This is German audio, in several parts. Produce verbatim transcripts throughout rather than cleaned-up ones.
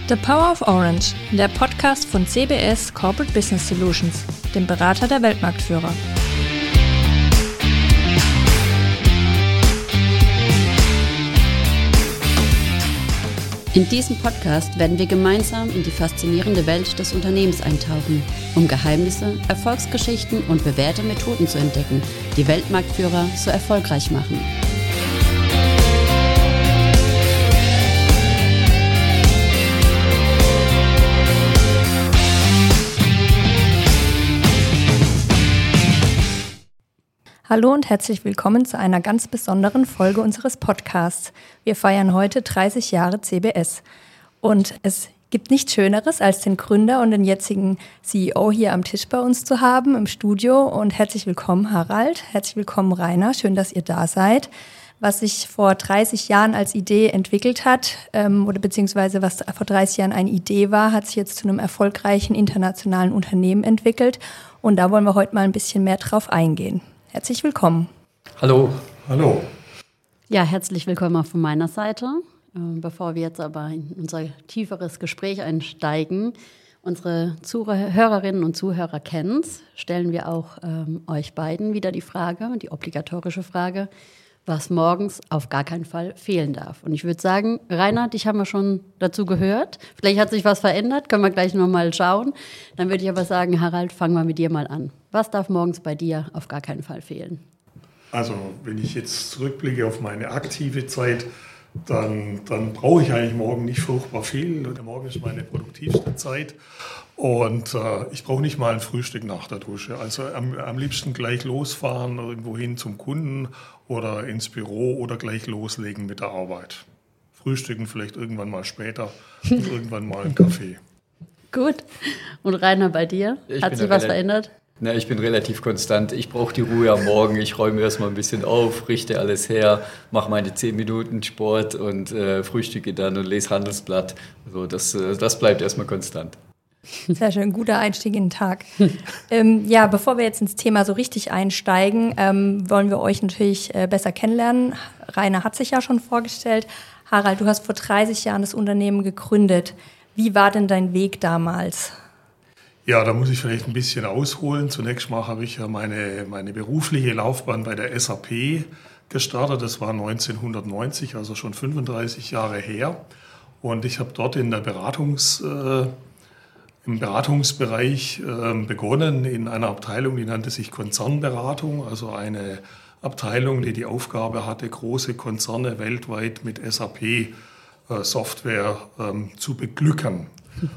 The Power of Orange, der Podcast von C B S Corporate Business Solutions, dem Berater der Weltmarktführer. In diesem Podcast werden wir gemeinsam in die faszinierende Welt des Unternehmens eintauchen, um Geheimnisse, Erfolgsgeschichten und bewährte Methoden zu entdecken, die Weltmarktführer so erfolgreich machen. Hallo und herzlich willkommen zu einer ganz besonderen Folge unseres Podcasts. Wir feiern heute dreißig Jahre C B S und es gibt nichts Schöneres, als den Gründer und den jetzigen C E O hier am Tisch bei uns zu haben im Studio. Und herzlich willkommen Harald, herzlich willkommen Rainer, schön, dass ihr da seid. Was sich vor dreißig Jahren als Idee entwickelt hat ähm, oder beziehungsweise was vor dreißig Jahren eine Idee war, hat sich jetzt zu einem erfolgreichen internationalen Unternehmen entwickelt und da wollen wir heute mal ein bisschen mehr drauf eingehen. Herzlich willkommen. Hallo. Hallo. Ja, herzlich willkommen auch von meiner Seite. Bevor wir jetzt aber in unser tieferes Gespräch einsteigen, unsere Zuhörerinnen und Zuhörer kennen es, stellen wir auch ähm, euch beiden wieder die Frage, die obligatorische Frage, was morgens auf gar keinen Fall fehlen darf. Und ich würde sagen, Rainer, dich haben wir schon dazu gehört. Vielleicht hat sich was verändert, können wir gleich nochmal schauen. Dann würde ich aber sagen, Harald, fangen wir mit dir mal an. Was darf morgens bei dir auf gar keinen Fall fehlen? Also wenn ich jetzt zurückblicke auf meine aktive Zeit, dann, dann brauche ich eigentlich morgen nicht furchtbar viel. Der Morgen ist meine produktivste Zeit und äh, ich brauche nicht mal ein Frühstück nach der Dusche. Also am, am liebsten gleich losfahren, irgendwo hin zum Kunden oder ins Büro oder gleich loslegen mit der Arbeit. Frühstücken vielleicht irgendwann mal später und irgendwann mal einen Kaffee. Gut. Und Rainer, bei dir? Ich Hat sich was verändert? Na, ich bin relativ konstant. Ich brauche die Ruhe am Morgen. Ich räume erstmal ein bisschen auf, richte alles her, mache meine zehn Minuten Sport und äh, frühstücke dann und lese Handelsblatt. Also das, äh, das bleibt erstmal konstant. Sehr schön, guter Einstieg in den Tag. ähm, ja, bevor wir jetzt ins Thema so richtig einsteigen, ähm, wollen wir euch natürlich äh, besser kennenlernen. Rainer hat sich ja schon vorgestellt. Harald, du hast vor dreißig Jahren das Unternehmen gegründet. Wie war denn dein Weg damals? Ja, da muss ich vielleicht ein bisschen ausholen. Zunächst mal habe ich ja meine, meine berufliche Laufbahn bei der S A P gestartet. Das war neunzehnhundertneunzig, also schon fünfunddreißig Jahre her. Und ich habe dort in der Beratungs, äh, im Beratungsbereich äh, begonnen, in einer Abteilung, die nannte sich Konzernberatung, also eine Abteilung, die die Aufgabe hatte, große Konzerne weltweit mit S A P-Software äh, ähm, zu beglücken.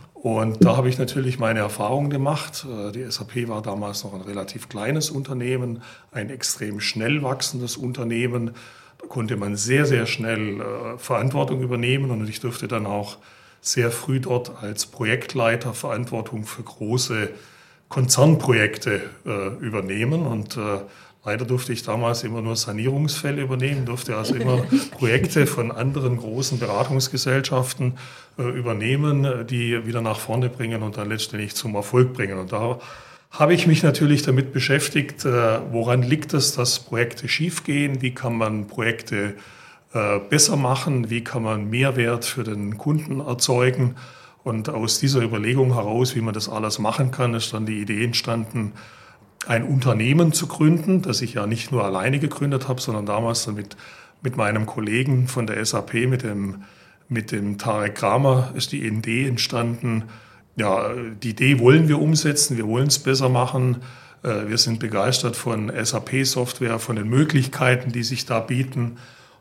Und da habe ich natürlich meine Erfahrungen gemacht. Die S A P war damals noch ein relativ kleines Unternehmen, ein extrem schnell wachsendes Unternehmen. Da konnte man sehr, sehr schnell äh, Verantwortung übernehmen und ich durfte dann auch sehr früh dort als Projektleiter Verantwortung für große Konzernprojekte äh, übernehmen. Und äh, leider durfte ich damals immer nur Sanierungsfälle übernehmen, durfte also immer Projekte von anderen großen Beratungsgesellschaften äh, übernehmen, die wieder nach vorne bringen und dann letztendlich zum Erfolg bringen. Und da habe ich mich natürlich damit beschäftigt, äh, woran liegt es, dass Projekte schiefgehen, wie kann man Projekte äh, besser machen, wie kann man Mehrwert für den Kunden erzeugen. Und aus dieser Überlegung heraus, wie man das alles machen kann, ist dann die Idee entstanden, ein Unternehmen zu gründen, das ich ja nicht nur alleine gegründet habe, sondern damals dann mit, mit meinem Kollegen von der S A P, mit dem, mit dem Tarek Kramer, ist die Idee entstanden. Ja, die Idee wollen wir umsetzen, wir wollen es besser machen. Wir sind begeistert von S A P-Software, von den Möglichkeiten, die sich da bieten.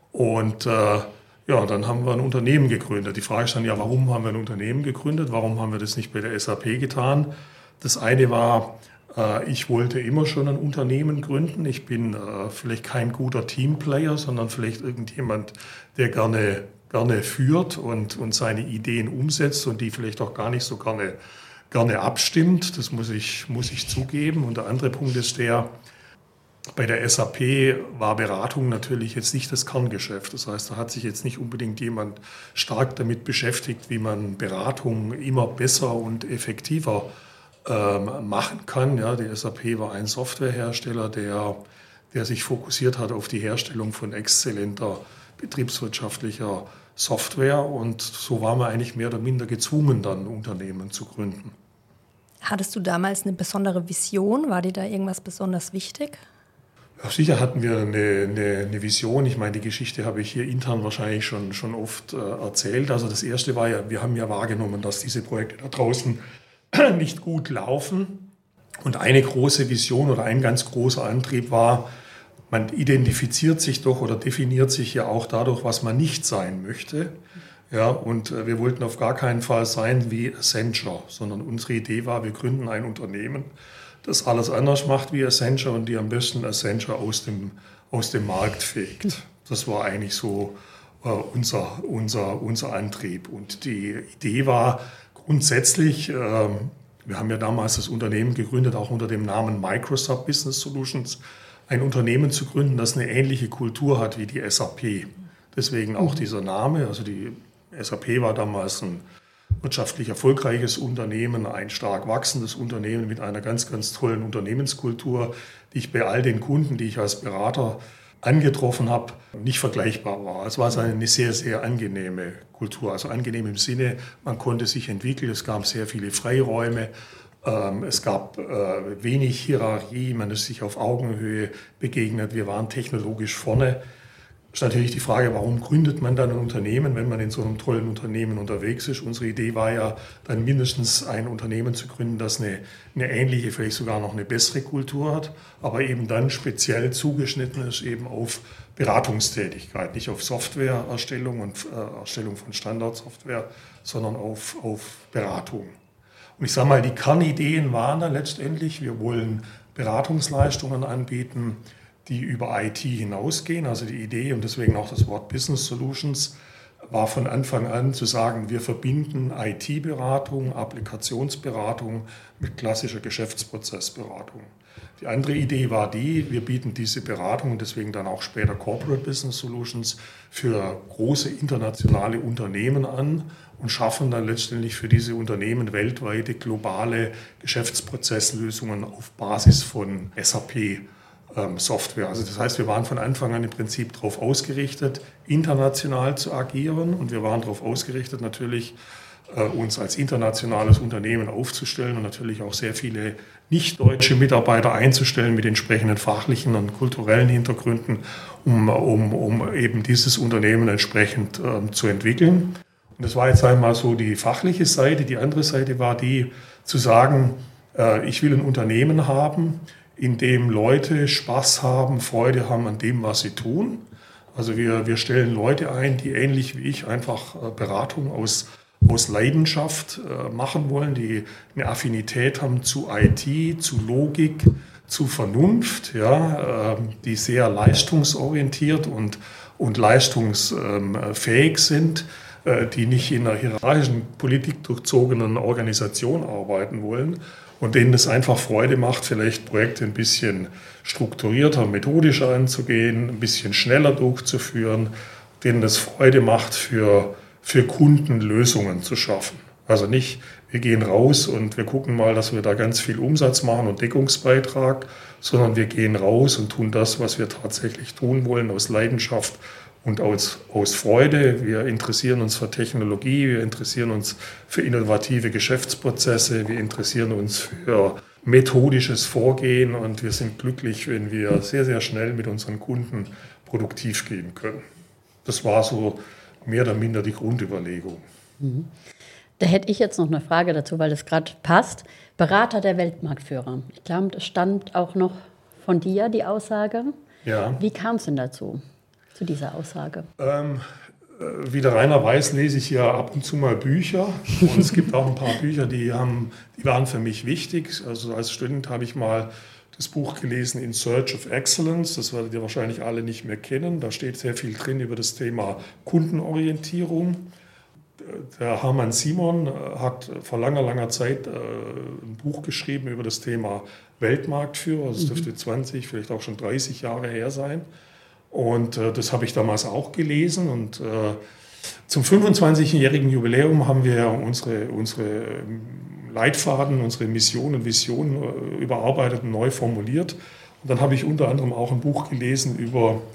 Und äh, ja, dann haben wir ein Unternehmen gegründet. Die Frage ist dann, ja, warum haben wir ein Unternehmen gegründet? Warum haben wir das nicht bei der S A P getan? Das eine war, ich wollte immer schon ein Unternehmen gründen. Ich bin äh, vielleicht kein guter Teamplayer, sondern vielleicht irgendjemand, der gerne, gerne führt und, und seine Ideen umsetzt und die vielleicht auch gar nicht so gerne, gerne abstimmt. Das muss ich, muss ich zugeben. Und der andere Punkt ist der, bei der S A P war Beratung natürlich jetzt nicht das Kerngeschäft. Das heißt, da hat sich jetzt nicht unbedingt jemand stark damit beschäftigt, wie man Beratung immer besser und effektiver machen kann. Ja, die S A P war ein Softwarehersteller, der, der sich fokussiert hat auf die Herstellung von exzellenter betriebswirtschaftlicher Software und so waren wir eigentlich mehr oder minder gezwungen, dann Unternehmen zu gründen. Hattest du damals eine besondere Vision? War dir da irgendwas besonders wichtig? Ja, sicher hatten wir eine, eine, eine Vision. Ich meine, die Geschichte habe ich hier intern wahrscheinlich schon, schon oft äh, erzählt. Also das Erste war ja, wir haben ja wahrgenommen, dass diese Projekte da draußen nicht gut laufen. Und eine große Vision oder ein ganz großer Antrieb war, man identifiziert sich doch oder definiert sich ja auch dadurch, was man nicht sein möchte. Ja, und wir wollten auf gar keinen Fall sein wie Accenture, sondern unsere Idee war, wir gründen ein Unternehmen, das alles anders macht wie Accenture und die am besten Accenture aus dem, aus dem Markt fegt. Das war eigentlich so äh, unser, unser, unser Antrieb. Und die Idee war grundsätzlich, äh, wir haben ja damals das Unternehmen gegründet, auch unter dem Namen Microsoft Business Solutions, ein Unternehmen zu gründen, das eine ähnliche Kultur hat wie die S A P. Deswegen auch dieser Name, also die S A P war damals ein wirtschaftlich erfolgreiches Unternehmen, ein stark wachsendes Unternehmen mit einer ganz, ganz tollen Unternehmenskultur, die ich bei all den Kunden, die ich als Berater angetroffen habe, nicht vergleichbar war. Es war eine sehr, sehr angenehme Kultur, also angenehm im Sinne, man konnte sich entwickeln, es gab sehr viele Freiräume, es gab wenig Hierarchie, man ist sich auf Augenhöhe begegnet, wir waren technologisch vorne. Ist natürlich die Frage, warum gründet man dann ein Unternehmen, wenn man in so einem tollen Unternehmen unterwegs ist. Unsere Idee war ja, dann mindestens ein Unternehmen zu gründen, das eine, eine ähnliche, vielleicht sogar noch eine bessere Kultur hat, aber eben dann speziell zugeschnitten ist eben auf Beratungstätigkeit, nicht auf Softwareerstellung und äh, Erstellung von Standardsoftware, sondern auf, auf Beratung. Und ich sage mal, die Kernideen waren dann letztendlich, wir wollen Beratungsleistungen anbieten, die über I T hinausgehen. Also die Idee und deswegen auch das Wort Business Solutions war von Anfang an zu sagen, wir verbinden I T-Beratung, Applikationsberatung mit klassischer Geschäftsprozessberatung. Die andere Idee war die, wir bieten diese Beratung und deswegen dann auch später Corporate Business Solutions für große internationale Unternehmen an und schaffen dann letztendlich für diese Unternehmen weltweite globale Geschäftsprozesslösungen auf Basis von S A P Software. Also das heißt, wir waren von Anfang an im Prinzip darauf ausgerichtet, international zu agieren und wir waren darauf ausgerichtet, natürlich äh, uns als internationales Unternehmen aufzustellen und natürlich auch sehr viele nicht-deutsche Mitarbeiter einzustellen mit entsprechenden fachlichen und kulturellen Hintergründen, um, um, um eben dieses Unternehmen entsprechend äh, zu entwickeln. Und das war jetzt einmal so die fachliche Seite. Die andere Seite war die, zu sagen, äh, ich will ein Unternehmen haben, in dem Leute Spaß haben, Freude haben an dem, was sie tun. Also wir, wir stellen Leute ein, die ähnlich wie ich einfach Beratung aus, aus Leidenschaft äh, machen wollen, die eine Affinität haben zu I T, zu Logik, zu Vernunft, ja, äh, die sehr leistungsorientiert und, und leistungsfähig sind, äh, die nicht in einer hierarchischen, politikdurchzogenen Organisation arbeiten wollen, und denen es einfach Freude macht, vielleicht Projekte ein bisschen strukturierter, methodischer anzugehen, ein bisschen schneller durchzuführen, denen es Freude macht, für, für Kunden Lösungen zu schaffen. Also nicht, wir gehen raus und wir gucken mal, dass wir da ganz viel Umsatz machen und Deckungsbeitrag, sondern wir gehen raus und tun das, was wir tatsächlich tun wollen, aus Leidenschaft und aus, aus Freude. Wir interessieren uns für Technologie, wir interessieren uns für innovative Geschäftsprozesse, wir interessieren uns für methodisches Vorgehen und wir sind glücklich, wenn wir sehr, sehr schnell mit unseren Kunden produktiv gehen können. Das war so mehr oder minder die Grundüberlegung. Mhm. Da hätte ich jetzt noch eine Frage dazu, weil das gerade passt. Berater der Weltmarktführer. Ich glaube, das stammt auch noch von dir, die Aussage. Ja. Wie kam es denn dazu? Zu dieser Aussage? Ähm, äh, wie der Rainer weiß, lese ich ja ab und zu mal Bücher. Und es gibt auch ein paar Bücher, die, haben, die waren für mich wichtig. Also als Student habe ich mal das Buch gelesen In Search of Excellence. Das werdet ihr wahrscheinlich alle nicht mehr kennen. Da steht sehr viel drin über das Thema Kundenorientierung. Der Hermann Simon hat vor langer, langer Zeit ein Buch geschrieben über das Thema Weltmarktführer. Das dürfte zwanzig, vielleicht auch schon dreißig Jahre her sein. Und äh, das habe ich damals auch gelesen. Und äh, zum fünfundzwanzigjährigen Jubiläum haben wir unsere, unsere Leitfaden, unsere Mission und Vision äh, überarbeitet und neu formuliert. Und dann habe ich unter anderem auch ein Buch gelesen über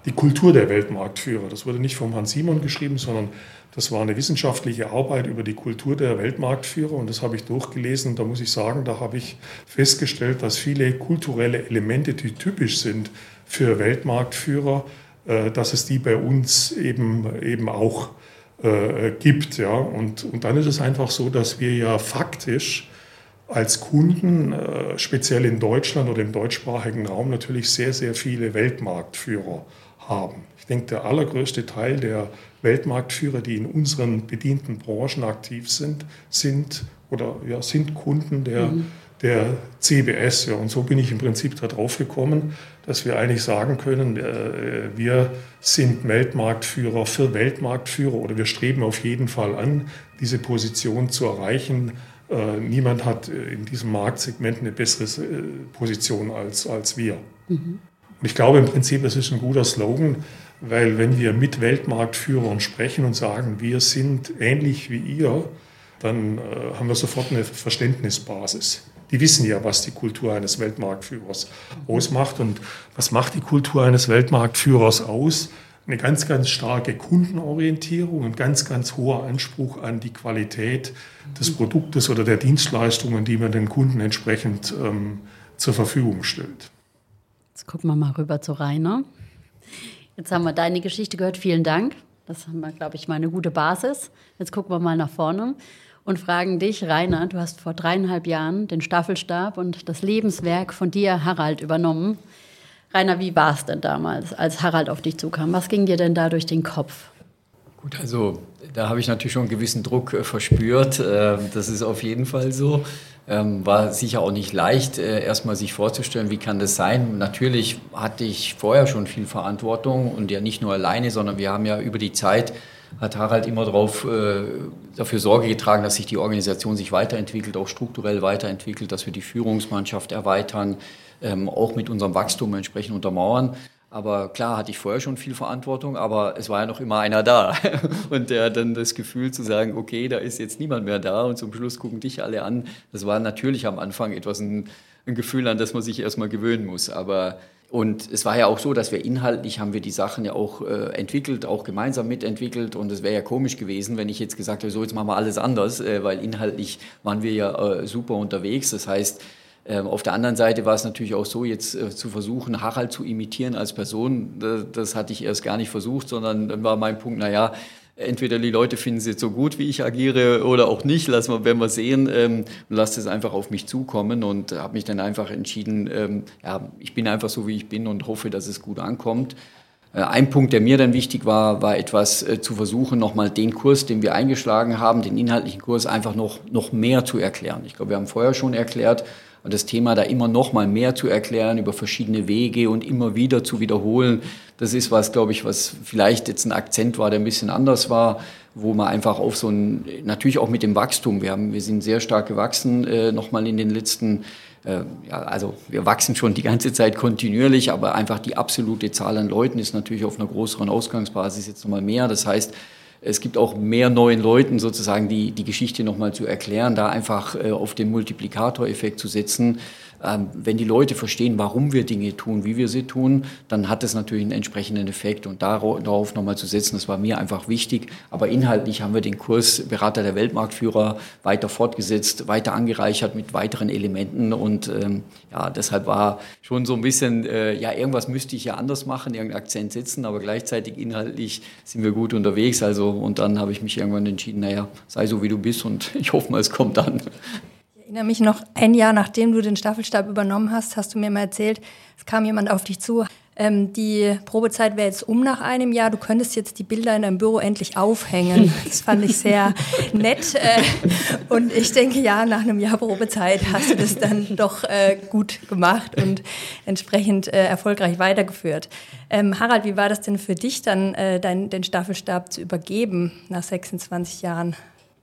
die Kultur der Weltmarktführer. Das wurde nicht vom Herrn Simon geschrieben, sondern das war eine wissenschaftliche Arbeit über die Kultur der Weltmarktführer und das habe ich durchgelesen und da muss ich sagen, da habe ich festgestellt, dass viele kulturelle Elemente, die typisch sind für Weltmarktführer, dass es die bei uns eben, eben auch äh, gibt. Ja. Und, und dann ist es einfach so, dass wir ja faktisch als Kunden, äh, speziell in Deutschland oder im deutschsprachigen Raum, natürlich sehr, sehr viele Weltmarktführer haben. Ich denke, der allergrößte Teil der Weltmarktführer, die in unseren bedienten Branchen aktiv sind, sind oder ja, sind Kunden der, mhm. der C B S. Ja. Und so bin ich im Prinzip darauf gekommen, dass wir eigentlich sagen können, äh, wir sind Weltmarktführer für Weltmarktführer oder wir streben auf jeden Fall an, diese Position zu erreichen. Äh, niemand hat in diesem Marktsegment eine bessere äh, Position als, als wir. Mhm. Und ich glaube im Prinzip, das ist ein guter Slogan, weil wenn wir mit Weltmarktführern sprechen und sagen, wir sind ähnlich wie ihr, dann äh, haben wir sofort eine Verständnisbasis. Die wissen ja, was die Kultur eines Weltmarktführers ausmacht. Und was macht die Kultur eines Weltmarktführers aus? Eine ganz, ganz starke Kundenorientierung, ein ganz, ganz hoher Anspruch an die Qualität des Produktes oder der Dienstleistungen, die man den Kunden entsprechend ähm, zur Verfügung stellt. Jetzt gucken wir mal rüber zu Rainer. Jetzt haben wir deine Geschichte gehört. Vielen Dank. Das haben wir, glaube ich, mal eine gute Basis. Jetzt gucken wir mal nach vorne und fragen dich, Rainer, du hast vor dreieinhalb Jahren den Staffelstab und das Lebenswerk von dir, Harald, übernommen. Rainer, wie war es denn damals, als Harald auf dich zukam? Was ging dir denn da durch den Kopf? Gut, also da habe ich natürlich schon einen gewissen Druck äh, verspürt. Äh, das ist auf jeden Fall so. Ähm, war sicher auch nicht leicht, äh, erstmal sich vorzustellen, wie kann das sein. Natürlich hatte ich vorher schon viel Verantwortung und ja nicht nur alleine, sondern wir haben ja über die Zeit, hat Harald immer darauf, äh, dafür Sorge getragen, dass sich die Organisation sich weiterentwickelt, auch strukturell weiterentwickelt, dass wir die Führungsmannschaft erweitern, ähm, auch mit unserem Wachstum entsprechend untermauern. Aber klar hatte ich vorher schon viel Verantwortung, aber es war ja noch immer einer da. Und der hat dann das Gefühl zu sagen, okay, da ist jetzt niemand mehr da und zum Schluss gucken dich alle an. Das war natürlich am Anfang etwas ein, ein Gefühl, an das man sich erstmal gewöhnen muss. Aber und es war ja auch so, dass wir inhaltlich haben wir die Sachen ja auch äh, entwickelt, auch gemeinsam mitentwickelt. Und es wäre ja komisch gewesen, wenn ich jetzt gesagt hätte, so jetzt machen wir alles anders, äh, weil inhaltlich waren wir ja äh, super unterwegs. Das heißt, Ähm, auf der anderen Seite war es natürlich auch so, jetzt äh, zu versuchen, Harald zu imitieren als Person, das, das hatte ich erst gar nicht versucht, sondern dann war mein Punkt, naja, entweder die Leute finden es jetzt so gut, wie ich agiere oder auch nicht, lassen wir, werden wir sehen, ähm, und lasst es einfach auf mich zukommen und habe mich dann einfach entschieden, ähm, ja, ich bin einfach so, wie ich bin und hoffe, dass es gut ankommt. Ein Punkt, der mir dann wichtig war, war etwas äh, zu versuchen, nochmal den Kurs, den wir eingeschlagen haben, den inhaltlichen Kurs einfach noch, noch mehr zu erklären. Ich glaube, wir haben vorher schon erklärt, und das Thema da immer noch mal mehr zu erklären über verschiedene Wege und immer wieder zu wiederholen, das ist was, glaube ich, was vielleicht jetzt ein Akzent war, der ein bisschen anders war, wo man einfach auf so ein, natürlich auch mit dem Wachstum, wir haben, wir sind sehr stark gewachsen, äh, noch mal in den letzten, äh, ja, also wir wachsen schon die ganze Zeit kontinuierlich, aber einfach die absolute Zahl an Leuten ist natürlich auf einer größeren Ausgangsbasis jetzt noch mal mehr. Das heißt, es gibt auch mehr neuen Leuten sozusagen die, die Geschichte nochmal zu erklären, da einfach äh, auf den Multiplikatoreffekt zu setzen. Ähm, wenn die Leute verstehen, warum wir Dinge tun, wie wir sie tun, dann hat das natürlich einen entsprechenden Effekt. Und darauf nochmal zu setzen, das war mir einfach wichtig. Aber inhaltlich haben wir den Kurs Berater der Weltmarktführer weiter fortgesetzt, weiter angereichert mit weiteren Elementen. Und ähm, ja, deshalb war schon so ein bisschen, äh, ja, irgendwas müsste ich ja anders machen, irgendeinen Akzent setzen, aber gleichzeitig inhaltlich sind wir gut unterwegs. Also, und dann habe ich mich irgendwann entschieden, naja, sei so, wie du bist und ich hoffe mal, es kommt an. Ich erinnere mich noch, ein Jahr nachdem du den Staffelstab übernommen hast, hast du mir mal erzählt, es kam jemand auf dich zu, ähm, die Probezeit wäre jetzt um nach einem Jahr, du könntest jetzt die Bilder in deinem Büro endlich aufhängen. Das fand ich sehr nett äh, und ich denke, ja, nach einem Jahr Probezeit hast du das dann doch äh, gut gemacht und entsprechend äh, erfolgreich weitergeführt. Ähm, Harald, wie war das denn für dich dann, äh, dein, den Staffelstab zu übergeben nach sechsundzwanzig Jahren?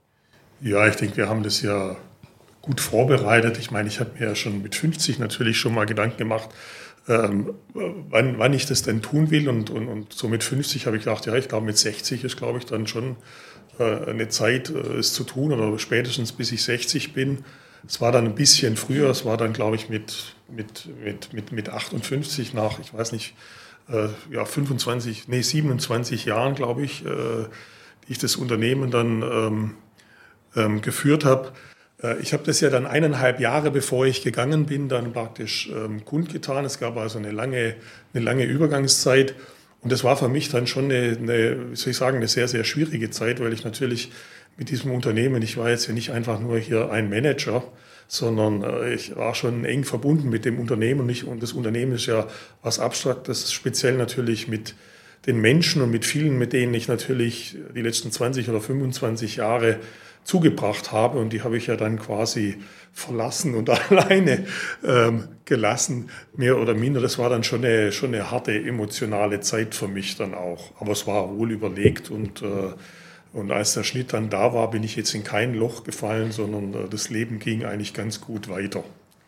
Ja, ich denke, wir haben das ja gut vorbereitet. Ich meine, ich habe mir ja schon mit fünfzig natürlich schon mal Gedanken gemacht, ähm, wann, wann ich das denn tun will. Und, und, und so mit fünfzig habe ich gedacht, ja, ich glaube mit sechzig ist, glaube ich, dann schon äh, eine Zeit, äh, es zu tun oder spätestens bis ich sechzig bin. Es war dann ein bisschen früher, es war dann, glaube ich, mit, mit, mit, mit, mit achtundfünfzig nach, ich weiß nicht, äh, ja, fünfundzwanzig, nee, siebenundzwanzig Jahren, glaube ich, äh, die ich das Unternehmen dann ähm, ähm, geführt habe. Äh, ich habe das ja dann eineinhalb Jahre, bevor ich gegangen bin, dann praktisch ähm, kundgetan. Es gab also eine lange, eine lange Übergangszeit. Und das war für mich dann schon eine, eine, wie soll ich sagen, eine sehr, sehr schwierige Zeit, weil ich natürlich mit diesem Unternehmen, ich war jetzt ja nicht einfach nur hier ein Manager, sondern äh, ich war schon eng verbunden mit dem Unternehmen. Und, ich, und das Unternehmen ist ja was Abstraktes, speziell natürlich mit den Menschen und mit vielen, mit denen ich natürlich die letzten zwanzig oder fünfundzwanzig Jahre zugebracht habe. Und die habe ich ja dann quasi verlassen und alleine ähm, gelassen, mehr oder minder. Das war dann schon eine, schon eine harte emotionale Zeit für mich dann auch. Aber es war wohl überlegt und, äh, und als der Schnitt dann da war, bin ich jetzt in kein Loch gefallen, sondern äh, das Leben ging eigentlich ganz gut weiter.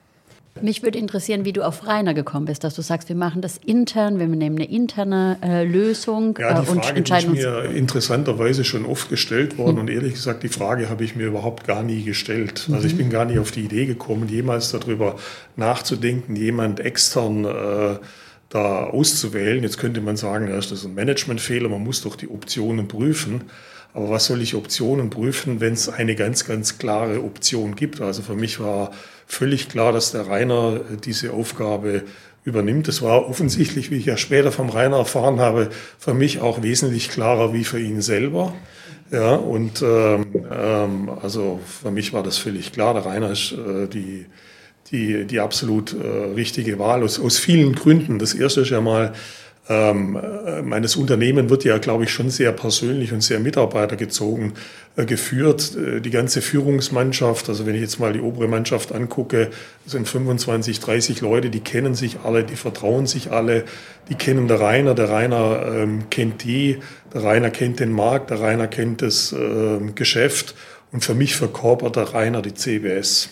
Mich würde interessieren, wie du auf Rainer gekommen bist, dass du sagst, wir machen das intern, wir nehmen eine interne äh, Lösung ja, die äh, und Frage, entscheiden uns. Die ist mir interessanterweise schon oft gestellt worden hm. und ehrlich gesagt, die Frage habe ich mir überhaupt gar nie gestellt. Also ich bin gar nicht auf die Idee gekommen, jemals darüber nachzudenken, jemand extern äh, da auszuwählen. Jetzt könnte man sagen, ja, ist das ein Managementfehler, man muss doch die Optionen prüfen. Aber was soll ich Optionen prüfen, wenn es eine ganz, ganz klare Option gibt? Also für mich war völlig klar, dass der Rainer diese Aufgabe übernimmt. Das war offensichtlich, wie ich ja später vom Rainer erfahren habe, für mich auch wesentlich klarer wie für ihn selber. Ja, und ähm, ähm, also für mich war das völlig klar. Der Rainer ist äh, die, die, die absolut äh, richtige Wahl aus, aus vielen Gründen. Das erste ist ja mal, Ähm, meines Unternehmen wird ja, glaube ich, schon sehr persönlich und sehr mitarbeitergezogen äh, geführt. Äh, die ganze Führungsmannschaft, also wenn ich jetzt mal die obere Mannschaft angucke, sind fünfundzwanzig, dreißig Leute, die kennen sich alle, die vertrauen sich alle, die kennen der Rainer, der Rainer ähm, kennt die, der Rainer kennt den Markt, der Rainer kennt das äh, Geschäft und für mich verkörpert der Rainer die C B S.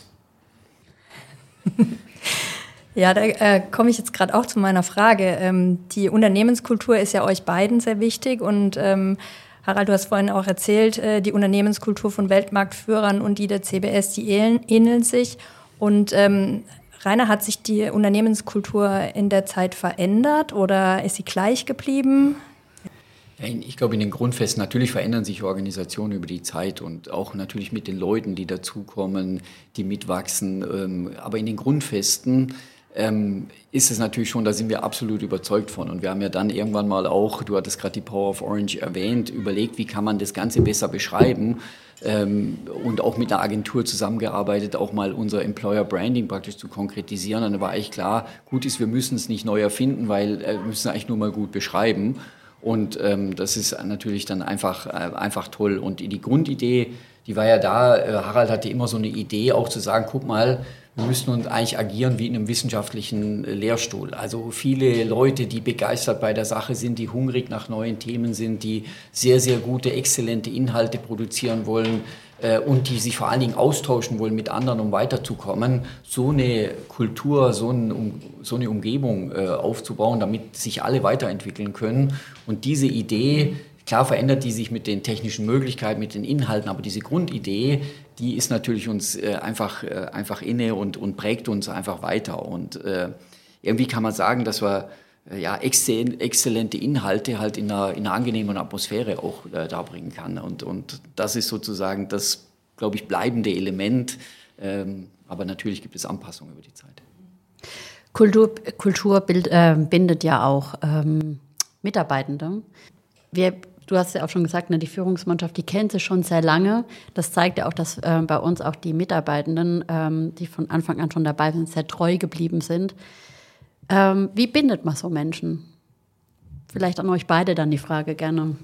Ja, da äh, komme ich jetzt gerade auch zu meiner Frage. Ähm, die Unternehmenskultur ist ja euch beiden sehr wichtig und ähm, Harald, du hast vorhin auch erzählt, äh, die Unternehmenskultur von Weltmarktführern und die der C B S, die ähneln, ähneln sich. Und ähm, Rainer, hat sich die Unternehmenskultur in der Zeit verändert oder ist sie gleich geblieben? Ich glaube, in den Grundfesten natürlich verändern sich Organisationen über die Zeit und auch natürlich mit den Leuten, die dazukommen, die mitwachsen. Aber in den Grundfesten ähm, ist es natürlich schon, da sind wir absolut überzeugt von. Und wir haben ja dann irgendwann mal auch, du hattest gerade die Power of Orange erwähnt, überlegt, wie kann man das Ganze besser beschreiben ähm, und auch mit einer Agentur zusammengearbeitet, auch mal unser Employer Branding praktisch zu konkretisieren. Und da war eigentlich klar, gut ist, wir müssen es nicht neu erfinden, weil äh, wir müssen es eigentlich nur mal gut beschreiben. Und ähm, das ist natürlich dann einfach, äh, einfach toll. Und die Grundidee, die war ja da, äh, Harald hatte immer so eine Idee, auch zu sagen, guck mal, wir müssen uns eigentlich agieren wie in einem wissenschaftlichen Lehrstuhl. Also viele Leute, die begeistert bei der Sache sind, die hungrig nach neuen Themen sind, die sehr, sehr gute, exzellente Inhalte produzieren wollen äh, und die sich vor allen Dingen austauschen wollen mit anderen, um weiterzukommen. So eine Kultur, so, ein, um, so eine Umgebung äh, aufzubauen, damit sich alle weiterentwickeln können. Und diese Idee, klar verändert die sich mit den technischen Möglichkeiten, mit den Inhalten, aber diese Grundidee, die ist natürlich uns äh, einfach, äh, einfach inne und, und prägt uns einfach weiter. Und äh, irgendwie kann man sagen, dass wir äh, ja, exzell- exzellente Inhalte halt in einer, in einer angenehmen Atmosphäre auch äh, darbringen kann. Und, und das ist sozusagen das, glaube ich, bleibende Element. Ähm, aber natürlich gibt es Anpassungen über die Zeit. Kultur, Kultur bild, äh, bindet ja auch ähm, Mitarbeitende. Wir Du hast ja auch schon gesagt, ne, die Führungsmannschaft, die kennt sich schon sehr lange. Das zeigt ja auch, dass äh, bei uns auch die Mitarbeitenden, ähm, die von Anfang an schon dabei sind, sehr treu geblieben sind. Ähm, wie bindet man so Menschen? Vielleicht an euch beide dann die Frage gerne.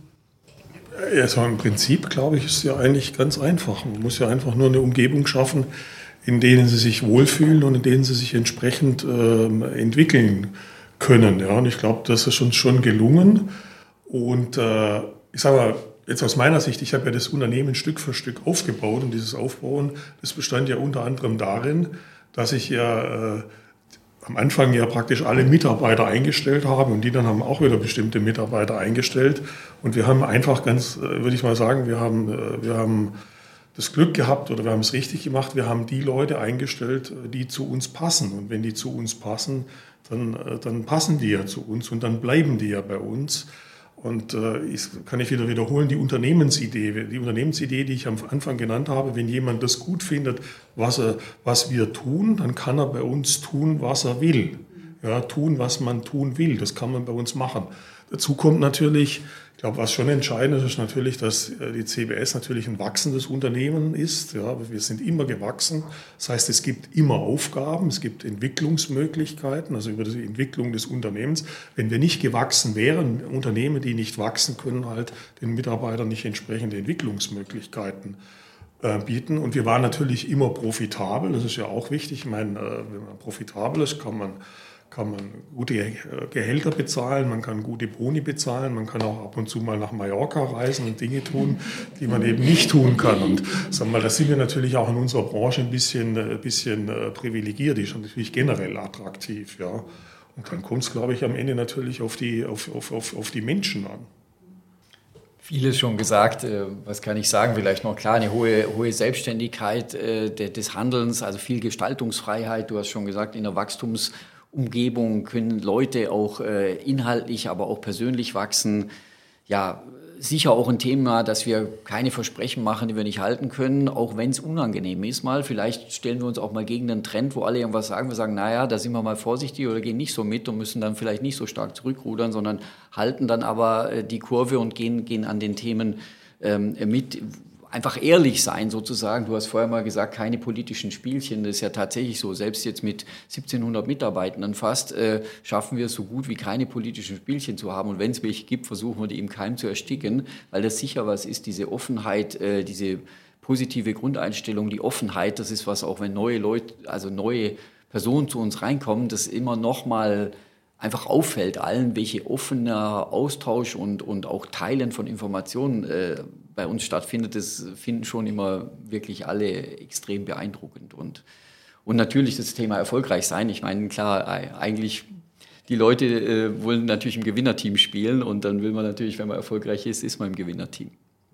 Ja, so im Prinzip, glaube ich, ist es ja eigentlich ganz einfach. Man muss ja einfach nur eine Umgebung schaffen, in denen sie sich wohlfühlen und in denen sie sich entsprechend äh, entwickeln können. Ja, und ich glaube, das ist uns schon gelungen. Und äh, ich sage mal, jetzt aus meiner Sicht, ich habe ja das Unternehmen Stück für Stück aufgebaut und dieses Aufbauen, das bestand ja unter anderem darin, dass ich ja äh, am Anfang ja praktisch alle Mitarbeiter eingestellt habe und die dann haben auch wieder bestimmte Mitarbeiter eingestellt. Und wir haben einfach ganz, äh, würde ich mal sagen, wir haben, äh, wir haben das Glück gehabt oder wir haben es richtig gemacht, wir haben die Leute eingestellt, die zu uns passen. Und wenn die zu uns passen, dann, dann passen die ja zu uns und dann bleiben die ja bei uns. Und äh, ich, kann ich wieder wiederholen, die Unternehmensidee, die Unternehmensidee, die ich am Anfang genannt habe, wenn jemand das gut findet, was, er, was wir tun, dann kann er bei uns tun, was er will. Ja, tun, was man tun will, das kann man bei uns machen. Dazu kommt natürlich, ich glaube, was schon entscheidend ist, ist natürlich, dass die C B S natürlich ein wachsendes Unternehmen ist. Ja, wir sind immer gewachsen. Das heißt, es gibt immer Aufgaben, es gibt Entwicklungsmöglichkeiten, also über die Entwicklung des Unternehmens. Wenn wir nicht gewachsen wären, Unternehmen, die nicht wachsen, können halt den Mitarbeitern nicht entsprechende Entwicklungsmöglichkeiten äh, bieten. Und wir waren natürlich immer profitabel, das ist ja auch wichtig. Ich meine, äh, wenn man profitabel ist, kann man kann man gute Gehälter bezahlen, man kann gute Boni bezahlen, man kann auch ab und zu mal nach Mallorca reisen und Dinge tun, die man eben nicht tun kann. Und sagen wir mal, da sind wir natürlich auch in unserer Branche ein bisschen, ein bisschen privilegiert, die ist natürlich generell attraktiv. Ja. Und dann kommt es, glaube ich, am Ende natürlich auf die, auf, auf, auf, auf die Menschen an. Vieles schon gesagt, was kann ich sagen, vielleicht noch klar, eine hohe, hohe Selbstständigkeit des Handelns, also viel Gestaltungsfreiheit, du hast schon gesagt, in der Wachstums- Umgebung können Leute auch äh, inhaltlich, aber auch persönlich wachsen. Ja, sicher auch ein Thema, dass wir keine Versprechen machen, die wir nicht halten können, auch wenn es unangenehm ist mal. Vielleicht stellen wir uns auch mal gegen einen Trend, wo alle irgendwas sagen. Wir sagen, naja, da sind wir mal vorsichtig oder gehen nicht so mit und müssen dann vielleicht nicht so stark zurückrudern, sondern halten dann aber äh, die Kurve und gehen, gehen an den Themen ähm, mit. Einfach ehrlich sein sozusagen. Du hast vorher mal gesagt, keine politischen Spielchen. Das ist ja tatsächlich so. Selbst jetzt mit siebzehnhundert Mitarbeitenden fast äh, schaffen wir es so gut wie keine politischen Spielchen zu haben. Und wenn es welche gibt, versuchen wir die im Keim zu ersticken, weil das sicher was ist, diese Offenheit, äh, diese positive Grundeinstellung, die Offenheit, das ist was, auch wenn neue Leute, also neue Personen zu uns reinkommen, das immer noch mal einfach auffällt allen, welche offener Austausch und, und auch Teilen von Informationen äh, bei uns stattfindet. Das finden schon immer wirklich alle extrem beeindruckend. Und, und natürlich das Thema erfolgreich sein. Ich meine, klar, eigentlich die Leute äh, wollen natürlich im Gewinnerteam spielen und dann will man natürlich, wenn man erfolgreich ist, ist man im Gewinnerteam.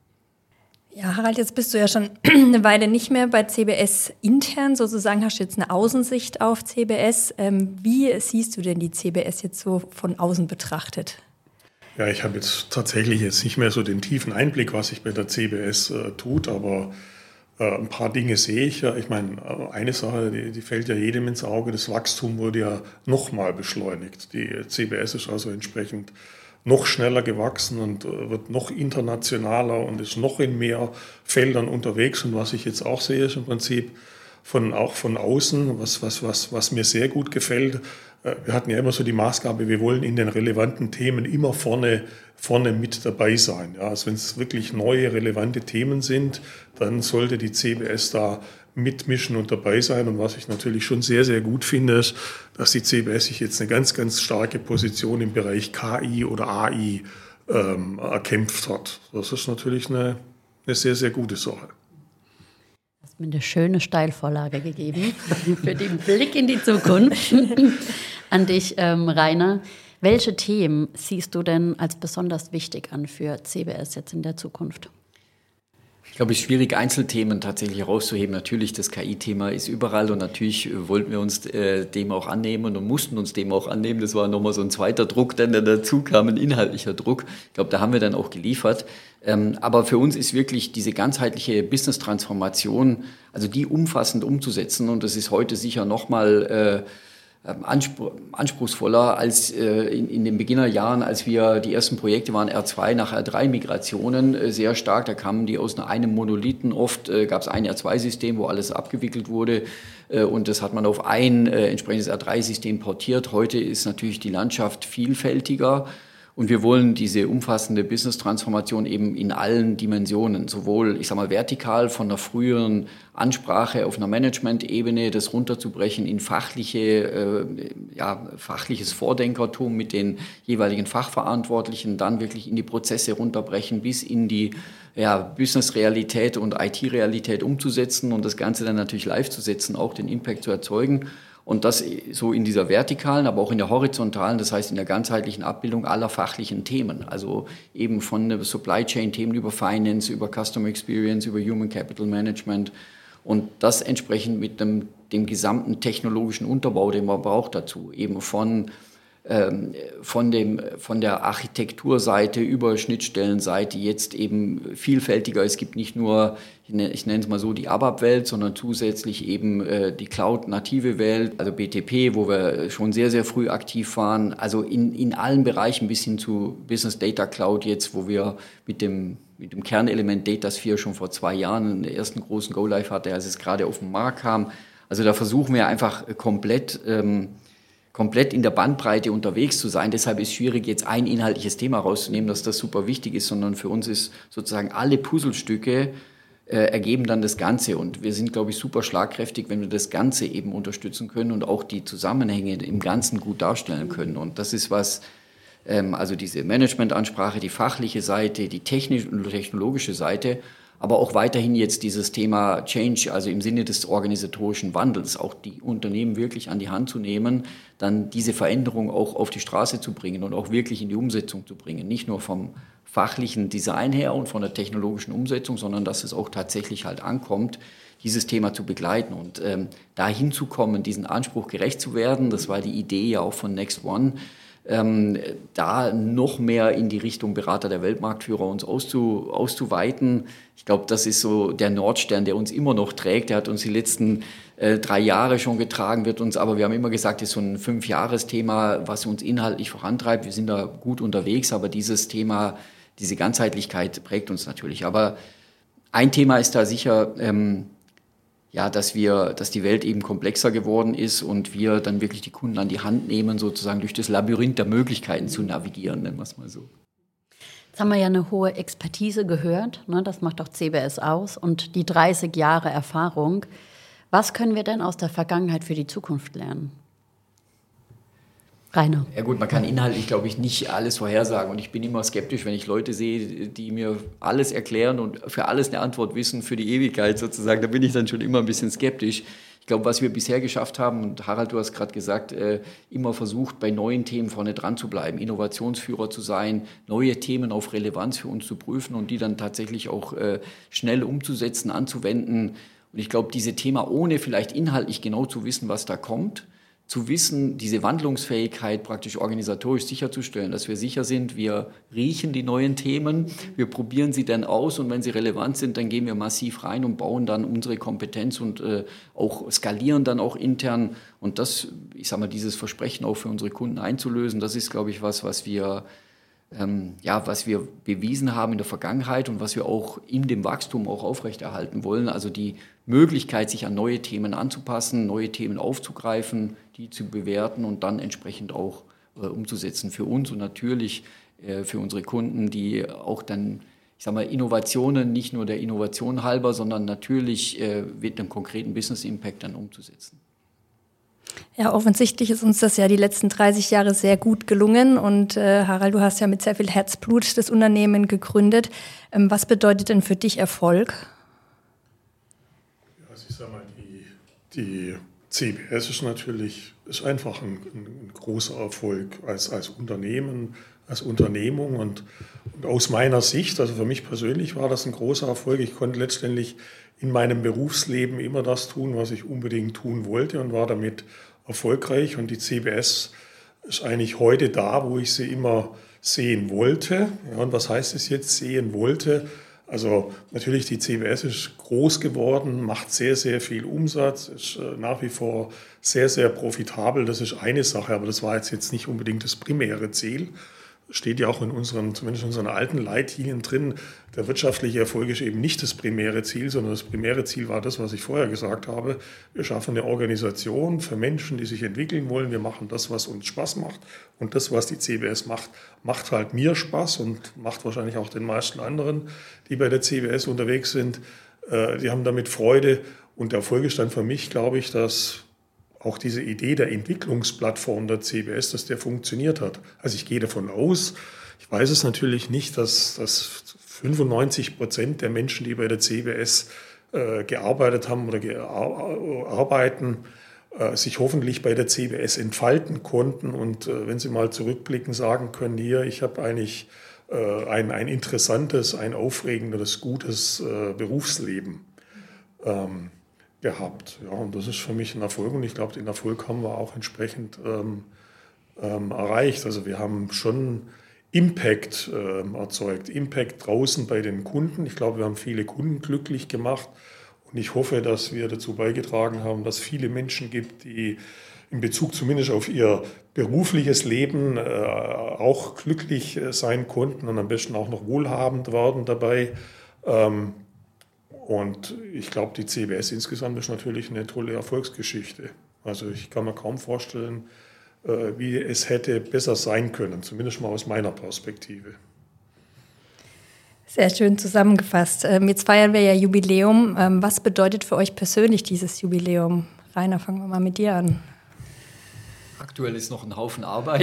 Ja, Harald, jetzt bist du ja schon eine Weile nicht mehr bei C B S intern, sozusagen hast du jetzt eine Außensicht auf C B S. Ähm, wie siehst du denn die C B S jetzt so von außen betrachtet? Ja, ich habe jetzt tatsächlich jetzt nicht mehr so den tiefen Einblick, was sich bei der C B S äh, tut, aber äh, ein paar Dinge sehe ich ja. Ich meine, eine Sache, die, die fällt ja jedem ins Auge, das Wachstum wurde ja nochmal beschleunigt. Die C B S ist also entsprechend noch schneller gewachsen und wird noch internationaler und ist noch in mehr Feldern unterwegs. Und was ich jetzt auch sehe, ist im Prinzip von, auch von außen, was, was, was, was mir sehr gut gefällt. Wir hatten ja immer so die Maßgabe, wir wollen in den relevanten Themen immer vorne, vorne mit dabei sein. Ja, also wenn es wirklich neue, relevante Themen sind, dann sollte die C B S da mitmischen und dabei sein. Und was ich natürlich schon sehr, sehr gut finde, ist, dass die C B S sich jetzt eine ganz, ganz starke Position im Bereich K I oder A I ähm, erkämpft hat. Das ist natürlich eine, eine sehr, sehr gute Sache. Du hast mir eine schöne Steilvorlage gegeben für den Blick in die Zukunft. An dich, ähm, Rainer. Welche Themen siehst du denn als besonders wichtig an für C B S jetzt in der Zukunft? Ich glaube, es ist schwierig, Einzelthemen tatsächlich herauszuheben. Natürlich, das K I-Thema ist überall und natürlich wollten wir uns äh, dem auch annehmen und mussten uns dem auch annehmen. Das war nochmal so ein zweiter Druck, der dann dazu kam, ein inhaltlicher Druck. Ich glaube, da haben wir dann auch geliefert. Ähm, aber für uns ist wirklich diese ganzheitliche Business-Transformation, also die umfassend umzusetzen, und das ist heute sicher nochmal äh, anspruchsvoller als äh, in, in den Beginnerjahren, als wir die ersten Projekte waren, R zwei nach R drei Migrationen äh, sehr stark. Da kamen die aus einem Monolithen. Oft äh, gab es ein R zwei System, wo alles abgewickelt wurde äh, und das hat man auf ein äh, entsprechendes R drei System portiert. Heute ist natürlich die Landschaft vielfältiger. Und wir wollen diese umfassende Business-Transformation eben in allen Dimensionen, sowohl, ich sag mal, vertikal von der früheren Ansprache auf einer Management-Ebene, das runterzubrechen in fachliche, äh, ja, fachliches Vordenkertum mit den jeweiligen Fachverantwortlichen, dann wirklich in die Prozesse runterbrechen, bis in die ja, Business-Realität und I T-Realität umzusetzen und das Ganze dann natürlich live zu setzen, auch den Impact zu erzeugen. Und das so in dieser vertikalen, aber auch in der horizontalen, das heißt in der ganzheitlichen Abbildung aller fachlichen Themen. Also eben von Supply Chain Themen über Finance, über Customer Experience, über Human Capital Management. Und das entsprechend mit dem dem gesamten technologischen Unterbau, den man braucht dazu, eben von Von, dem, von der Architekturseite über Schnittstellenseite jetzt eben vielfältiger. Es gibt nicht nur, ich nenne es mal so, die A B A P-Welt, sondern zusätzlich eben äh, die Cloud-native Welt, also B T P, wo wir schon sehr, sehr früh aktiv waren. Also in, in allen Bereichen bis hin zu Business Data Cloud jetzt, wo wir mit dem, mit dem Kernelement Datasphere schon vor zwei Jahren den ersten großen Go-Live hatte, als es gerade auf den Markt kam. Also da versuchen wir einfach komplett... Ähm, komplett in der Bandbreite unterwegs zu sein. Deshalb ist es schwierig, jetzt ein inhaltliches Thema rauszunehmen, dass das super wichtig ist, sondern für uns ist sozusagen alle Puzzlestücke äh, ergeben dann das Ganze. Und wir sind, glaube ich, super schlagkräftig, wenn wir das Ganze eben unterstützen können und auch die Zusammenhänge im Ganzen gut darstellen können. Und das ist was, ähm, also diese Managementansprache, die fachliche Seite, die technische und technologische Seite, aber auch weiterhin jetzt dieses Thema Change, also im Sinne des organisatorischen Wandels, auch die Unternehmen wirklich an die Hand zu nehmen, dann diese Veränderung auch auf die Straße zu bringen und auch wirklich in die Umsetzung zu bringen. Nicht nur vom fachlichen Design her und von der technologischen Umsetzung, sondern dass es auch tatsächlich halt ankommt, dieses Thema zu begleiten und ähm, dahin zu kommen, diesen Anspruch gerecht zu werden. Das war die Idee ja auch von Next One. Ähm, da noch mehr in die Richtung Berater der Weltmarktführer uns auszu, auszuweiten. Ich glaube, das ist so der Nordstern, der uns immer noch trägt. Der hat uns die letzten äh, drei Jahre schon getragen, wird uns, aber wir haben immer gesagt, das ist so ein Fünfjahresthema, was uns inhaltlich vorantreibt. Wir sind da gut unterwegs, aber dieses Thema, diese Ganzheitlichkeit prägt uns natürlich. Aber ein Thema ist da sicher, ähm, ja, dass wir, dass die Welt eben komplexer geworden ist und wir dann wirklich die Kunden an die Hand nehmen, sozusagen durch das Labyrinth der Möglichkeiten zu navigieren, nennen wir es mal so. Jetzt haben wir ja eine hohe Expertise gehört, ne? Das macht auch C B S aus und die dreißig Jahre Erfahrung. Was können wir denn aus der Vergangenheit für die Zukunft lernen? Rainer. Ja gut, man kann inhaltlich, glaube ich, nicht alles vorhersagen und ich bin immer skeptisch, wenn ich Leute sehe, die mir alles erklären und für alles eine Antwort wissen, für die Ewigkeit sozusagen, da bin ich dann schon immer ein bisschen skeptisch. Ich glaube, was wir bisher geschafft haben, und Harald, du hast gerade gesagt, äh, immer versucht, bei neuen Themen vorne dran zu bleiben, Innovationsführer zu sein, neue Themen auf Relevanz für uns zu prüfen und die dann tatsächlich auch äh, schnell umzusetzen, anzuwenden. Und ich glaube, diese Thema, ohne vielleicht inhaltlich genau zu wissen, was da kommt, zu wissen, diese Wandlungsfähigkeit praktisch organisatorisch sicherzustellen, dass wir sicher sind, wir riechen die neuen Themen, wir probieren sie dann aus und wenn sie relevant sind, dann gehen wir massiv rein und bauen dann unsere Kompetenz und äh, auch skalieren dann auch intern. Und das, ich sage mal, dieses Versprechen auch für unsere Kunden einzulösen, das ist, glaube ich, was, was wir, ähm, ja, was wir bewiesen haben in der Vergangenheit und was wir auch in dem Wachstum auch aufrechterhalten wollen. Also die Möglichkeit, sich an neue Themen anzupassen, neue Themen aufzugreifen, die zu bewerten und dann entsprechend auch äh, umzusetzen für uns und natürlich äh, für unsere Kunden, die auch dann, ich sage mal, Innovationen nicht nur der Innovation halber, sondern natürlich äh, mit einem konkreten Business Impact dann umzusetzen. Ja, offensichtlich ist uns das ja die letzten dreißig Jahre sehr gut gelungen und äh, Harald, du hast ja mit sehr viel Herzblut das Unternehmen gegründet. Ähm, was bedeutet denn für dich Erfolg? Also ich sage mal, die, die C B S ist natürlich ist einfach ein, ein großer Erfolg als, als Unternehmen, als Unternehmung und, und aus meiner Sicht, also für mich persönlich war das ein großer Erfolg. Ich konnte letztendlich in meinem Berufsleben immer das tun, was ich unbedingt tun wollte und war damit erfolgreich. Und die C B S ist eigentlich heute da, wo ich sie immer sehen wollte. Ja, und was heißt es jetzt, sehen wollte? Also natürlich, die C B S ist groß geworden, macht sehr, sehr viel Umsatz, ist nach wie vor sehr, sehr profitabel. Das ist eine Sache, aber das war jetzt, jetzt nicht unbedingt das primäre Ziel. Steht ja auch in unseren, zumindest in unseren alten Leitlinien drin, der wirtschaftliche Erfolg ist eben nicht das primäre Ziel, sondern das primäre Ziel war das, was ich vorher gesagt habe. Wir schaffen eine Organisation für Menschen, die sich entwickeln wollen. Wir machen das, was uns Spaß macht. Und das, was die C B S macht, macht halt mir Spaß und macht wahrscheinlich auch den meisten anderen, die bei der C B S unterwegs sind. Die haben damit Freude. Und der Erfolg ist dann für mich, glaube ich, dass auch diese Idee der Entwicklungsplattform der C B S, dass der funktioniert hat. Also ich gehe davon aus, ich weiß es natürlich nicht, dass, dass fünfundneunzig Prozent der Menschen, die bei der C B S äh, gearbeitet haben oder ge- arbeiten, äh, sich hoffentlich bei der C B S entfalten konnten und äh, wenn sie mal zurückblicken, sagen können, hier, ich habe eigentlich äh, ein, ein interessantes, ein aufregendes, gutes äh, Berufsleben. Ähm, gehabt. Ja, und das ist für mich ein Erfolg und ich glaube, den Erfolg haben wir auch entsprechend ähm, ähm, erreicht. Also wir haben schon Impact ähm, erzeugt, Impact draußen bei den Kunden. Ich glaube, wir haben viele Kunden glücklich gemacht und ich hoffe, dass wir dazu beigetragen haben, dass es viele Menschen gibt, die in Bezug zumindest auf ihr berufliches Leben äh, auch glücklich äh, sein konnten und am besten auch noch wohlhabend werden dabei. Ähm, und ich glaube, die C B S insgesamt ist natürlich eine tolle Erfolgsgeschichte. Also ich kann mir kaum vorstellen, äh, wie es hätte besser sein können, zumindest mal aus meiner Perspektive. Sehr schön zusammengefasst. Ähm, jetzt feiern wir ja Jubiläum. Ähm, was bedeutet für euch persönlich dieses Jubiläum? Rainer, fangen wir mal mit dir an. Aktuell ist noch ein Haufen Arbeit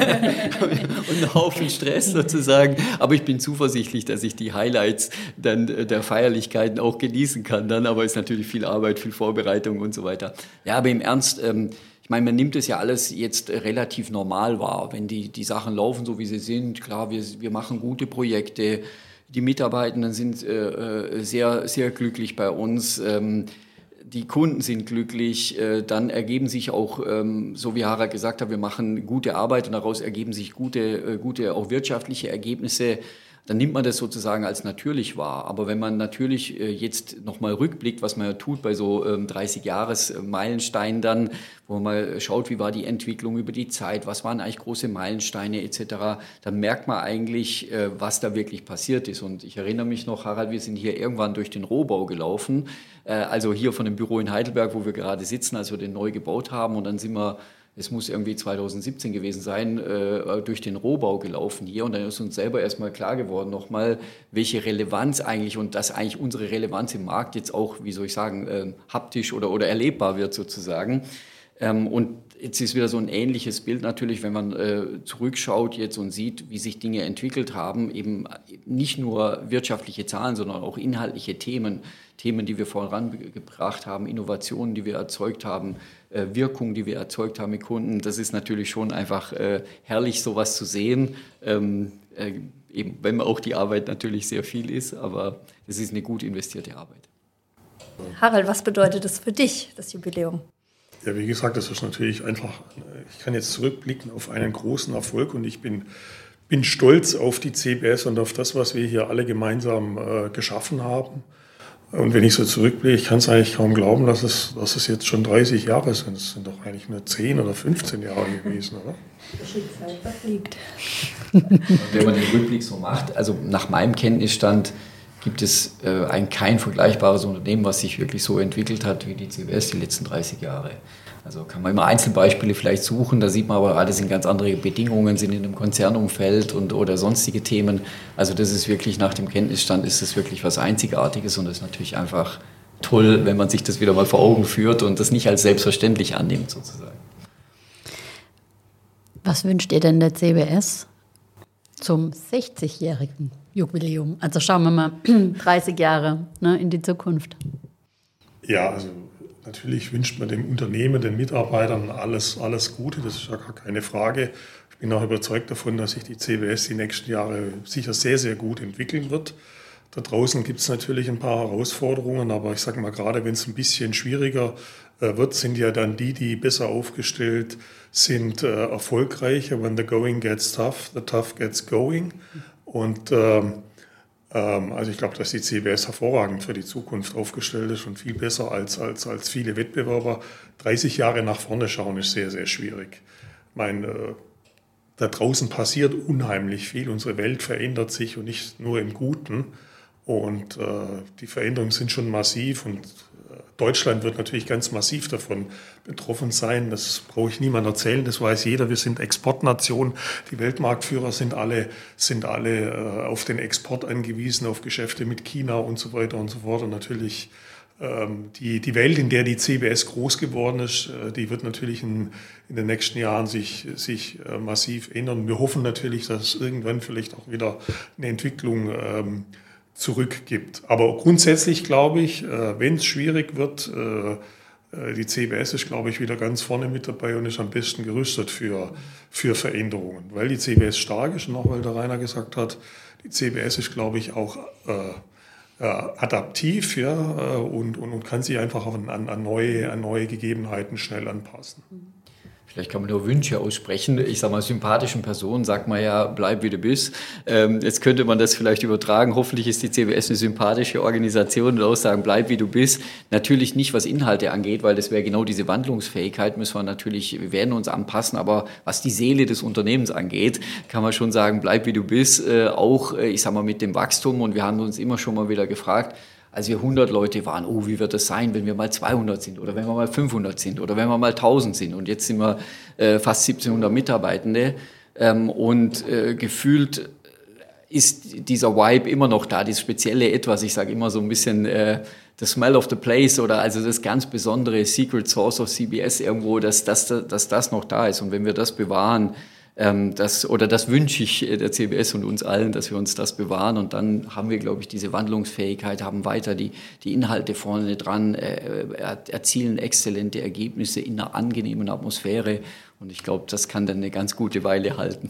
und ein Haufen Stress sozusagen, aber ich bin zuversichtlich, dass ich die Highlights dann der Feierlichkeiten auch genießen kann dann, aber es ist natürlich viel Arbeit, viel Vorbereitung und so weiter. Ja, aber im Ernst, ähm, ich meine, man nimmt es ja alles jetzt relativ normal wahr, wenn die, die Sachen laufen, so wie sie sind. Klar, wir, wir machen gute Projekte, die Mitarbeitenden sind äh, sehr, sehr glücklich bei uns. Ähm, Die Kunden sind glücklich, dann ergeben sich auch, so wie Harald gesagt hat, wir machen gute Arbeit und daraus ergeben sich gute, gute auch wirtschaftliche Ergebnisse. Dann nimmt man das sozusagen als natürlich wahr. Aber wenn man natürlich jetzt nochmal rückblickt, was man ja tut bei so dreißig-Jahres-Meilensteinen dann, wo man mal schaut, wie war die Entwicklung über die Zeit, was waren eigentlich große Meilensteine et cetera, dann merkt man eigentlich, was da wirklich passiert ist. Und ich erinnere mich noch, Harald, wir sind hier irgendwann durch den Rohbau gelaufen, also hier von dem Büro in Heidelberg, wo wir gerade sitzen, als wir den neu gebaut haben. Und dann sind wir, es muss irgendwie zweitausendsiebzehn gewesen sein, äh, durch den Rohbau gelaufen hier. Und dann ist uns selber erstmal klar geworden, nochmal, welche Relevanz eigentlich und dass eigentlich unsere Relevanz im Markt jetzt auch, wie soll ich sagen, äh, haptisch oder, oder erlebbar wird sozusagen. Ähm, und jetzt ist wieder so ein ähnliches Bild natürlich, wenn man äh, zurückschaut jetzt und sieht, wie sich Dinge entwickelt haben, eben nicht nur wirtschaftliche Zahlen, sondern auch inhaltliche Themen, Themen, die wir vorangebracht haben, Innovationen, die wir erzeugt haben, äh, Wirkung, die wir erzeugt haben mit Kunden. Das ist natürlich schon einfach äh, herrlich, sowas zu sehen, ähm, äh, eben, wenn auch die Arbeit natürlich sehr viel ist, aber es ist eine gut investierte Arbeit. Harald, was bedeutet das für dich, das Jubiläum? Ja, wie gesagt, das ist natürlich einfach, ich kann jetzt zurückblicken auf einen großen Erfolg und ich bin, bin stolz auf die C B S und auf das, was wir hier alle gemeinsam äh, geschaffen haben. Und wenn ich so zurückblicke, ich kann es eigentlich kaum glauben, dass es, dass es jetzt schon dreißig Jahre sind. Es sind doch eigentlich nur zehn oder fünfzehn Jahre gewesen, oder? Die Zeit verfliegt. Wenn man den Rückblick so macht, also nach meinem Kenntnisstand gibt es äh, ein kein vergleichbares Unternehmen, was sich wirklich so entwickelt hat wie die C B S die letzten dreißig Jahre. Also kann man immer Einzelbeispiele vielleicht suchen, da sieht man aber, alles sind ganz andere Bedingungen, sind in einem Konzernumfeld und, oder sonstige Themen. Also das ist wirklich, nach dem Kenntnisstand ist das wirklich was Einzigartiges und das ist natürlich einfach toll, wenn man sich das wieder mal vor Augen führt und das nicht als selbstverständlich annimmt sozusagen. Was wünscht ihr denn der C B S zum sechzigjährigen Jubiläum? Also schauen wir mal dreißig Jahre, ne, in die Zukunft. Ja, also natürlich wünscht man dem Unternehmen, den Mitarbeitern alles, alles Gute, das ist ja gar keine Frage. Ich bin auch überzeugt davon, dass sich die C B S die nächsten Jahre sicher sehr, sehr gut entwickeln wird. Da draußen gibt es natürlich ein paar Herausforderungen, aber ich sage mal, gerade wenn es ein bisschen schwieriger äh, wird, sind ja dann die, die besser aufgestellt sind, äh, erfolgreicher. When the going gets tough, the tough gets going. Und ähm, Also ich glaube, dass die C B S hervorragend für die Zukunft aufgestellt ist und viel besser als, als, als viele Wettbewerber. dreißig Jahre nach vorne schauen ist sehr, sehr schwierig. Ich meine, da draußen passiert unheimlich viel. Unsere Welt verändert sich und nicht nur im Guten. Und äh, die Veränderungen sind schon massiv und Deutschland wird natürlich ganz massiv davon betroffen sein. Das brauche ich niemandem erzählen, das weiß jeder. Wir sind Exportnation. Die Weltmarktführer sind alle, sind alle äh, auf den Export angewiesen, auf Geschäfte mit China und so weiter und so fort. Und natürlich ähm, die, die Welt, in der die C B S groß geworden ist, äh, die wird natürlich in, in den nächsten Jahren sich, sich äh, massiv ändern. Wir hoffen natürlich, dass es irgendwann vielleicht auch wieder eine Entwicklung ähm, zurückgibt. Aber grundsätzlich glaube ich, wenn es schwierig wird, die C B S ist, glaube ich, wieder ganz vorne mit dabei und ist am besten gerüstet für, für Veränderungen. Weil die C B S stark ist und auch weil der Rainer gesagt hat, die C B S ist, glaube ich, auch äh, äh, adaptiv, ja, äh, und, und, und kann sich einfach an, an, an, neue, an neue Gegebenheiten schnell anpassen. Vielleicht kann man nur Wünsche aussprechen. Ich sage mal, sympathischen Personen sagt man ja, bleib wie du bist. Ähm, jetzt könnte man das vielleicht übertragen. Hoffentlich ist die C B S eine sympathische Organisation und auch sagen, bleib wie du bist. Natürlich nicht, was Inhalte angeht, weil das wäre genau diese Wandlungsfähigkeit, müssen wir natürlich, wir werden uns anpassen. Aber was die Seele des Unternehmens angeht, kann man schon sagen, bleib wie du bist. Äh, auch, äh, ich sage mal, mit dem Wachstum. Und wir haben uns immer schon mal wieder gefragt, als wir hundert Leute waren, oh, wie wird das sein, wenn wir mal zweihundert sind oder wenn wir mal fünfhundert sind oder wenn wir mal tausend sind. Und jetzt sind wir äh, fast siebzehnhundert Mitarbeitende ähm, und äh, gefühlt ist dieser Vibe immer noch da, dieses spezielle Etwas, ich sage immer so ein bisschen äh, the smell of the place oder also das ganz besondere Secret Sauce of C B S irgendwo, dass, dass, dass das noch da ist. Und wenn wir das bewahren, Ähm, das, oder das wünsche ich der C B S und uns allen, dass wir uns das bewahren und dann haben wir, glaube ich, diese Wandlungsfähigkeit, haben weiter die, die Inhalte vorne dran, äh, erzielen exzellente Ergebnisse in einer angenehmen Atmosphäre und ich glaube, das kann dann eine ganz gute Weile halten.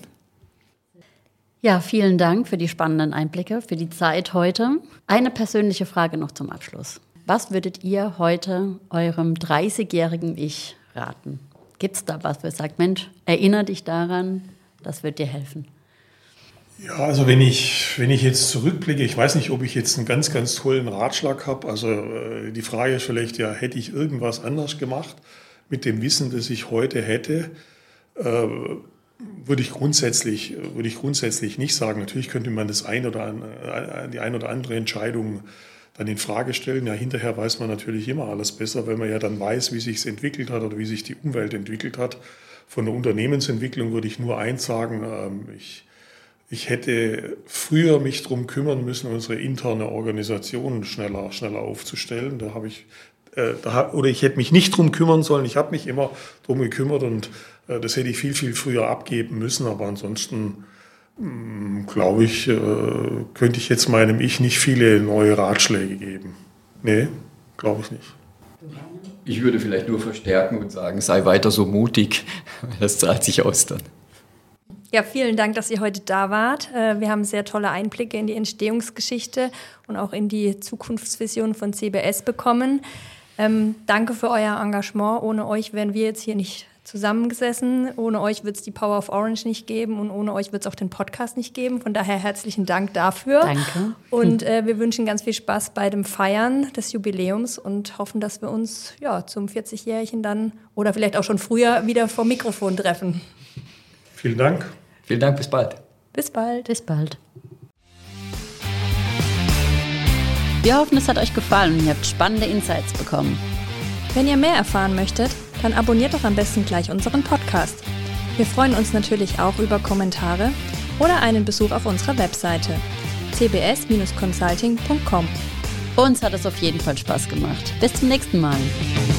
Ja, vielen Dank für die spannenden Einblicke, für die Zeit heute. Eine persönliche Frage noch zum Abschluss. Was würdet ihr heute eurem dreißigjährigen Ich raten? Gibt es da was, wo ihr sagt, Mensch, erinnere dich daran, das wird dir helfen? Ja, also wenn ich, wenn ich jetzt zurückblicke, ich weiß nicht, ob ich jetzt einen ganz, ganz tollen Ratschlag habe. Also äh, die Frage ist vielleicht, ja, hätte ich irgendwas anders gemacht mit dem Wissen, das ich heute hätte, äh, würde ich grundsätzlich, würde ich grundsätzlich nicht sagen. Natürlich könnte man das ein oder an, die ein oder andere Entscheidung dann in Frage stellen. Ja, hinterher weiß man natürlich immer alles besser, weil man ja dann weiß, wie sich es entwickelt hat oder wie sich die Umwelt entwickelt hat. Von der Unternehmensentwicklung würde ich nur eins sagen, ich, ich hätte früher mich darum kümmern müssen, unsere interne Organisation schneller, schneller aufzustellen. Da habe ich, äh, da, oder ich hätte mich nicht darum kümmern sollen, ich habe mich immer darum gekümmert und äh, das hätte ich viel, viel früher abgeben müssen, aber ansonsten glaube ich, könnte ich jetzt meinem Ich nicht viele neue Ratschläge geben. Nee, glaube ich nicht. Ich würde vielleicht nur verstärken und sagen, sei weiter so mutig. Das zahlt sich aus dann. Ja, vielen Dank, dass ihr heute da wart. Wir haben sehr tolle Einblicke in die Entstehungsgeschichte und auch in die Zukunftsvision von C B S bekommen. Ähm, danke für euer Engagement. Ohne euch wären wir jetzt hier nicht zusammengesessen. Ohne euch wird es die Power of Orange nicht geben und ohne euch wird es auch den Podcast nicht geben. Von daher herzlichen Dank dafür. Danke. Und äh, wir wünschen ganz viel Spaß bei dem Feiern des Jubiläums und hoffen, dass wir uns ja, zum vierzigjährigen dann oder vielleicht auch schon früher wieder vor Mikrofon treffen. Vielen Dank. Vielen Dank, bis bald. Bis bald. Bis bald. Wir hoffen, es hat euch gefallen und ihr habt spannende Insights bekommen. Wenn ihr mehr erfahren möchtet, dann abonniert doch am besten gleich unseren Podcast. Wir freuen uns natürlich auch über Kommentare oder einen Besuch auf unserer Webseite c b s Bindestrich consulting punkt com. Uns hat es auf jeden Fall Spaß gemacht. Bis zum nächsten Mal.